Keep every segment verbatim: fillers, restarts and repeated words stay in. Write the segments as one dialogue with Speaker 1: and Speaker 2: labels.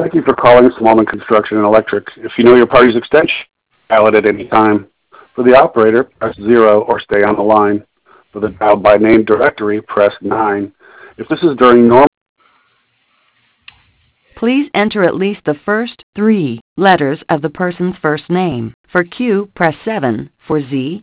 Speaker 1: Thank you for calling Smallman Construction and Electric. If you know your party's extension, dial it at any time. For the operator, press zero or stay on the line. For the dial by name directory, press nine. If this is during normal...
Speaker 2: Please enter at least the first three letters of the person's first name. For Q, press seven. For Z,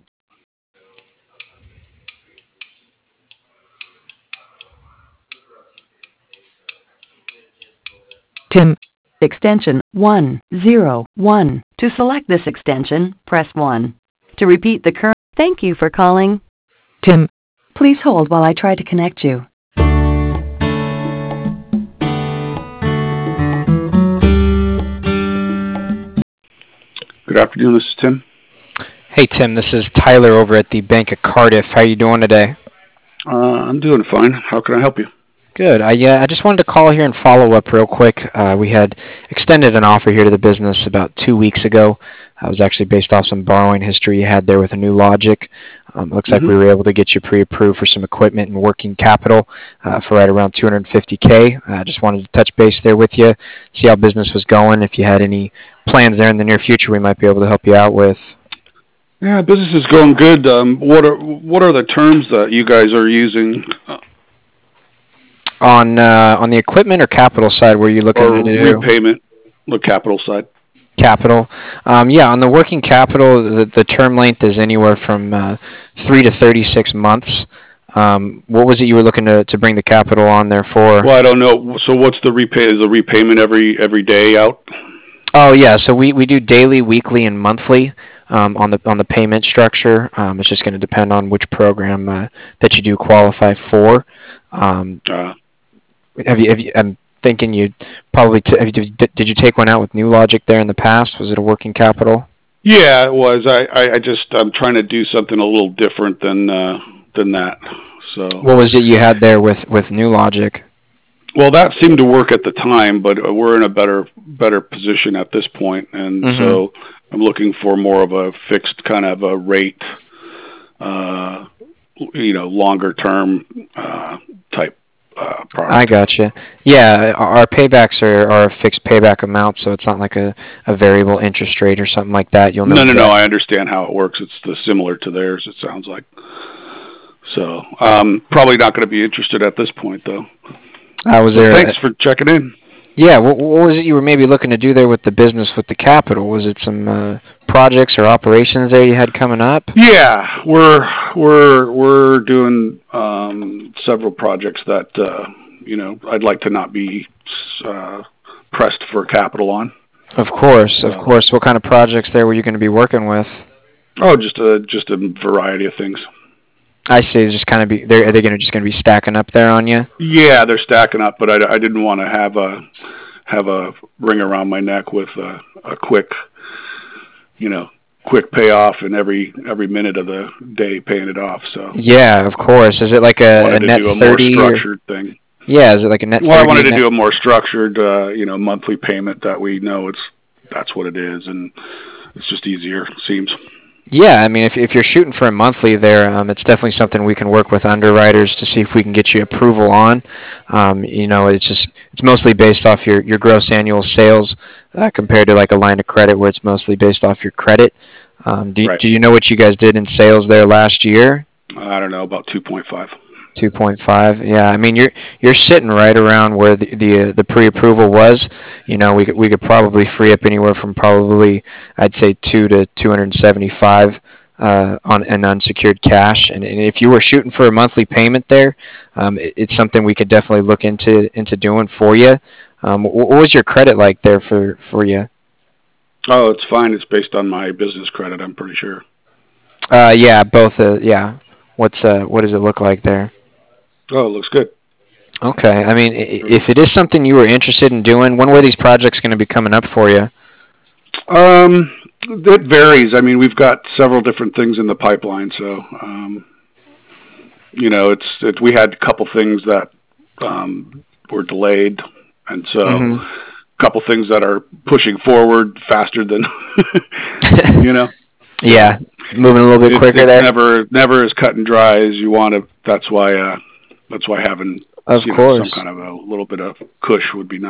Speaker 2: Tim, extension one zero one. To select this extension, press one. To repeat the current, thank you for calling Tim. Please hold while I try to connect you.
Speaker 1: Good afternoon, this is Tim.
Speaker 3: Hey, Tim, this is Tyler over at the Bank of Cardiff. How you doing today?
Speaker 1: Uh, I'm doing fine. How can I help you?
Speaker 3: Good. I uh, I just wanted to call here and follow up real quick. Uh, we had extended an offer here to the business about two weeks ago. Uh, it was actually based off some borrowing history you had there with a New Logic. Um, it looks mm-hmm. like we were able to get you pre-approved for some equipment and working capital uh, for right around two hundred fifty K. I uh, just wanted to touch base there with you, see how business was going. If you had any plans there in the near future, we might be able to help you out with.
Speaker 1: Yeah, business is going good. Um, what are what are the terms that you guys are using?
Speaker 3: On uh, on the equipment or capital side, were you looking
Speaker 1: or
Speaker 3: to do
Speaker 1: repayment? The capital side.
Speaker 3: Capital, um, yeah. On the working capital, the, the term length is anywhere from uh, three to thirty-six months. Um, what was it you were looking to, to bring the capital on there for?
Speaker 1: Well, I don't know. So, what's the repay? Is the repayment every every day out?
Speaker 3: Oh yeah. So we, we do daily, weekly, and monthly. Um, on the on the payment structure. Um, it's just going to depend on which program uh, that you do qualify for. Um, uh, have you, have you? I'm thinking you probably t- have you, did, did you take one out with New Logic there in the past? Was it a working capital?
Speaker 1: Yeah, it was. I, I, I just I'm trying to do something a little different than uh, than that. So
Speaker 3: what was it you had there with, with New Logic?
Speaker 1: Well, that seemed to work at the time, but we're in a better better position at this point, and mm-hmm. so I'm looking for more of a fixed kind of a rate, uh, you know, longer term uh, type uh, product.
Speaker 3: I gotcha. Yeah, our paybacks are, are a fixed payback amount, so it's not like a, a variable interest rate or something like that. You'll know
Speaker 1: no, no,
Speaker 3: that.
Speaker 1: no. I understand how it works. It's the, similar to theirs. It sounds like. So um, probably not going to be interested at this point, though.
Speaker 3: Uh, was there
Speaker 1: thanks
Speaker 3: a,
Speaker 1: for checking in.
Speaker 3: Yeah, what, what was it you were maybe looking to do there with the business with the capital? Was it some uh, projects or operations there you had coming up?
Speaker 1: Yeah, we're we're we're doing um, several projects that uh, you know I'd like to not be uh, pressed for capital on.
Speaker 3: Of course, of uh, course. What kind of projects there were you going to be working with?
Speaker 1: Oh, just a just a variety of things.
Speaker 3: I see. It's just kind of be. They're, are they going to just going to be stacking up there on you?
Speaker 1: Yeah, they're stacking up, but I, I didn't want to have a have a ring around my neck with a, a quick, you know, quick payoff and every every minute of the day paying it off. So
Speaker 3: yeah, of course. Is it like a, a net
Speaker 1: do a
Speaker 3: thirty
Speaker 1: more structured or, thing?
Speaker 3: Yeah, is it like a net?
Speaker 1: Well, I wanted to
Speaker 3: net?
Speaker 1: do a more structured, uh, you know, monthly payment that we know it's that's what it is, and it's just easier. Seems.
Speaker 3: Yeah, I mean, if if you're shooting for a monthly there, um, it's definitely something we can work with underwriters to see if we can get you approval on. Um, you know, it's just it's mostly based off your, your gross annual sales uh, compared to like a line of credit where it's mostly based off your credit. Um, do
Speaker 1: right.
Speaker 3: do you know what you guys did in sales there last year?
Speaker 1: I don't know, about two point five.
Speaker 3: two point five. Yeah, I mean you're you're sitting right around where the the, uh, the pre-approval was. You know, we could we could probably free up anywhere from probably I'd say two to two hundred seventy-five uh, on an unsecured cash. And, and if you were shooting for a monthly payment there, um, it, it's something we could definitely look into into doing for you. Um, what, what was your credit like there for for you?
Speaker 1: Oh, it's fine. It's based on my business credit. I'm pretty sure.
Speaker 3: Uh, yeah, both. Uh, yeah. What's uh, what does it look like there?
Speaker 1: Oh, it looks good.
Speaker 3: Okay. I mean, if it is something you were interested in doing, when were these projects going to be coming up for you?
Speaker 1: Um, it varies. I mean, we've got several different things in the pipeline, so um, you know, it's it, we had a couple things that um, were delayed, and so mm-hmm. a couple things that are pushing forward faster than you know.
Speaker 3: Yeah, moving a little bit
Speaker 1: it's,
Speaker 3: quicker
Speaker 1: it's
Speaker 3: there.
Speaker 1: Never, never as cut and dry as you want to. That's why. Uh, That's why having
Speaker 3: of
Speaker 1: you
Speaker 3: course.
Speaker 1: know, some kind of a little bit of cush would be nice.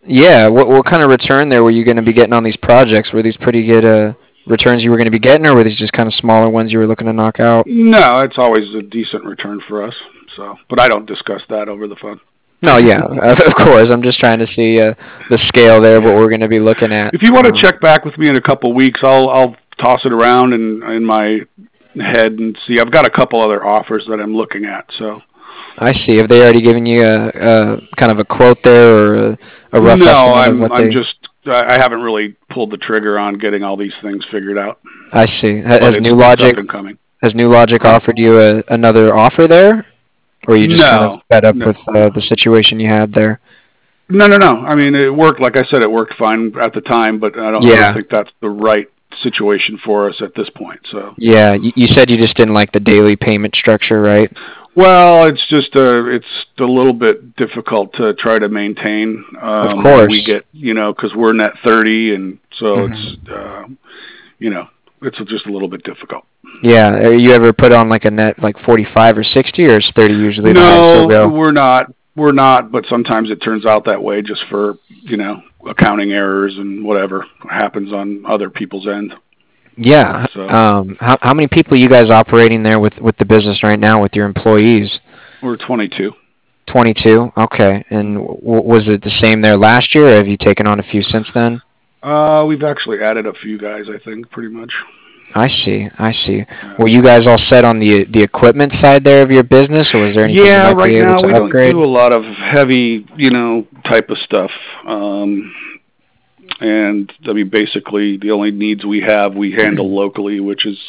Speaker 3: Yeah. What what kind of return there were you going to be getting on these projects? Were these pretty good uh, returns you were going to be getting, or were these just kind of smaller ones you were looking to knock out?
Speaker 1: No, it's always a decent return for us. So, but I don't discuss that over the phone.
Speaker 3: No, yeah, of course. I'm just trying to see uh, the scale there of what we're going to be looking at.
Speaker 1: If you want to
Speaker 3: Um,
Speaker 1: check back with me in a couple of weeks, I'll I'll toss it around in in my head and see. I've got a couple other offers that I'm looking at. So
Speaker 3: I see. Have they already given you a, a kind of a quote there or a, a rough
Speaker 1: no,
Speaker 3: estimate
Speaker 1: I'm
Speaker 3: of what
Speaker 1: I'm
Speaker 3: they?
Speaker 1: just I haven't really pulled the trigger on getting all these things figured out.
Speaker 3: I see. Ha-
Speaker 1: But
Speaker 3: Has
Speaker 1: it's,
Speaker 3: New
Speaker 1: it's
Speaker 3: Logic
Speaker 1: up and coming.
Speaker 3: has New Logic offered you a, another offer there, or are you just kind of
Speaker 1: No,
Speaker 3: fed up
Speaker 1: no,
Speaker 3: with uh, the situation you had there?
Speaker 1: no, no, no. I mean, it worked. Like I said, it worked fine at the time, but I don't I
Speaker 3: Yeah.
Speaker 1: don't think that's the right situation for us at this point. So.
Speaker 3: Yeah, you, you said you just didn't like the daily payment structure, right?
Speaker 1: Well, it's just a it's a little bit difficult to try to maintain. Um,
Speaker 3: Of course.
Speaker 1: We get you know because we're net thirty, and so
Speaker 3: Mhm.
Speaker 1: it's uh, you know it's just a little bit difficult.
Speaker 3: Yeah. Are you ever put on like a net like forty-five or sixty, or is thirty usually the highest you'll
Speaker 1: No,
Speaker 3: go?
Speaker 1: we're not. We're not. But sometimes it turns out that way just for you know accounting errors and whatever happens on other people's end.
Speaker 3: Yeah.
Speaker 1: So
Speaker 3: Um, how how many people are you guys operating there with with the business right now with your employees?
Speaker 1: we're twenty-two.
Speaker 3: twenty-two. Okay. And w- was it the same there last year, or have you taken on a few since then?
Speaker 1: Uh, we've actually added a few guys. I think pretty much.
Speaker 3: I see. I see.
Speaker 1: Yeah.
Speaker 3: Were you guys all set on the the equipment side there of your business, or was there anything
Speaker 1: Yeah,
Speaker 3: you might
Speaker 1: right
Speaker 3: be able
Speaker 1: now
Speaker 3: to
Speaker 1: we
Speaker 3: upgrade?
Speaker 1: don't do a lot of heavy, you know, type of stuff. Um, and I mean, basically, the only needs we have we handle locally, which is,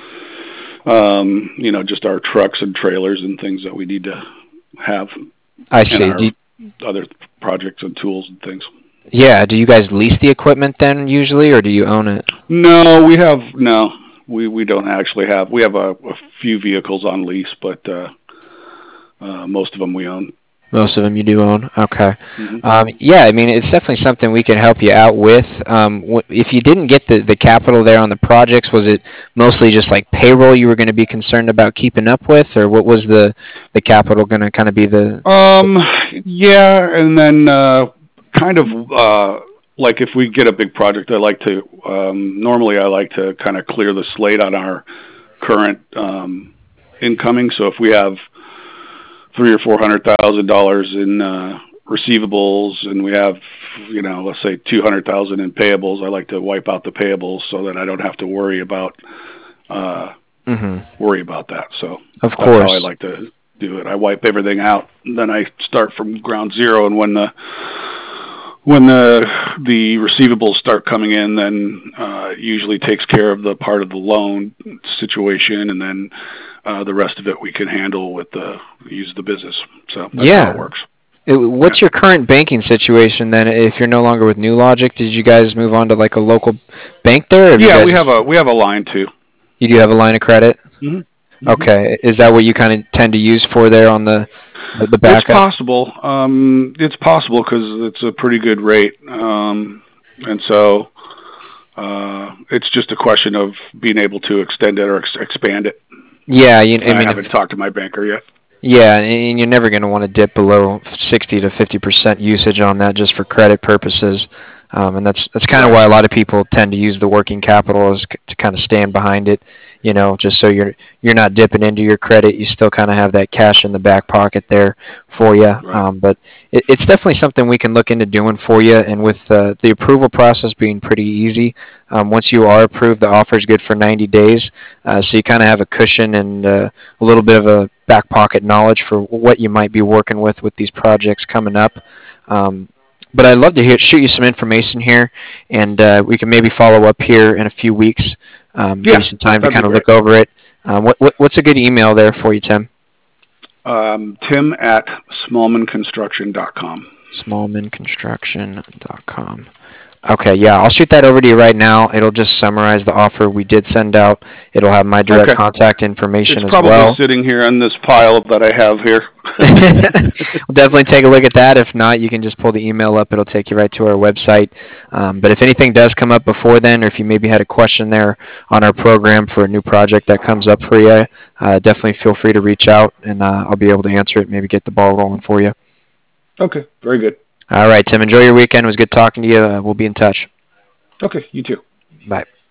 Speaker 1: um, you know, just our trucks and trailers and things that we need to have,
Speaker 3: I
Speaker 1: and
Speaker 3: see.
Speaker 1: our
Speaker 3: Do you,
Speaker 1: other projects and tools and things.
Speaker 3: yeah. Do you guys lease the equipment then usually, or do you own it?
Speaker 1: No, we have no. We we don't actually have. We have a, a few vehicles on lease, but uh, uh, most of them we own.
Speaker 3: Most of them you do own. Okay.
Speaker 1: Mm-hmm.
Speaker 3: Um, yeah, I mean, it's definitely something we can help you out with. Um, wh- if you didn't get the, the capital there on the projects, was it mostly just like payroll you were going to be concerned about keeping up with, or what was the, the capital going to kind of be the?
Speaker 1: Um, yeah, and then uh, kind of uh, like if we get a big project, I like to um, normally I like to kind of clear the slate on our current um, incoming. So if we have three or four hundred thousand dollars in uh, receivables, and we have you know let's say two hundred thousand in payables, I like to wipe out the payables so that I don't have to worry about uh,
Speaker 3: Mm-hmm.
Speaker 1: worry about that. So
Speaker 3: Of
Speaker 1: that's
Speaker 3: course.
Speaker 1: how I like to do it. I wipe everything out, and then I start from ground zero. And when the when the the receivables start coming in, then uh, it usually takes care of the part of the loan situation, and then uh, the rest of it we can handle with the use the business. So that's
Speaker 3: Yeah.
Speaker 1: how it works.
Speaker 3: It, what's
Speaker 1: Yeah.
Speaker 3: your current banking situation then? If you're no longer with New Logic, did you guys move on to like a local bank there? or have you
Speaker 1: Yeah,
Speaker 3: guys-
Speaker 1: we have a we have a line too.
Speaker 3: You do have a line of credit.
Speaker 1: Mm-hmm.
Speaker 3: Okay. Is that what you kind of tend to use for there on the the, the
Speaker 1: It's
Speaker 3: backup?
Speaker 1: possible. Um, it's possible because it's a pretty good rate, um, and so uh, it's just a question of being able to extend it or ex- expand it.
Speaker 3: Yeah. You, I
Speaker 1: I
Speaker 3: mean,
Speaker 1: haven't talked to my banker yet.
Speaker 3: yeah, and you're never going to want to dip below sixty to fifty percent usage on that just for credit purposes. Um, and that's that's kind of why a lot of people tend to use the working capital is c- to kind of stand behind it, you know, just so you're you're not dipping into your credit. You still kind of have that cash in the back pocket there for you.
Speaker 1: Right.
Speaker 3: Um, but it, it's definitely something we can look into doing for you. And with uh, the approval process being pretty easy, um, once you are approved, the offer is good for ninety days. Uh, so you kind of have a cushion and uh, a little bit of a back pocket knowledge for what you might be working with with these projects coming up. Um, but I'd love to hear, shoot you some information here, and uh, we can maybe follow up here in a few weeks. Um,
Speaker 1: Yeah,
Speaker 3: give you some time to
Speaker 1: that'd be
Speaker 3: kind of
Speaker 1: great.
Speaker 3: look over it. Um, what, what, what's a good email there for you, Tim?
Speaker 1: Um, Tim at smallman construction dot com.
Speaker 3: smallman construction dot com. Okay, yeah, I'll shoot that over to you right now. It'll just summarize the offer we did send out. It'll have my direct
Speaker 1: Okay.
Speaker 3: contact information
Speaker 1: It's
Speaker 3: as
Speaker 1: probably
Speaker 3: well.
Speaker 1: sitting here on this pile that I have here.
Speaker 3: We'll definitely take a look at that. If not, you can just pull the email up. It'll take you right to our website. Um, but if anything does come up before then, or if you maybe had a question there on our program for a new project that comes up for you, uh, definitely feel free to reach out, and uh, I'll be able to answer it, maybe get the ball rolling for you.
Speaker 1: Okay, very good.
Speaker 3: All right, Tim. Enjoy your weekend. It was good talking to you. Uh, we'll be in touch.
Speaker 1: Okay, you too.
Speaker 3: Bye.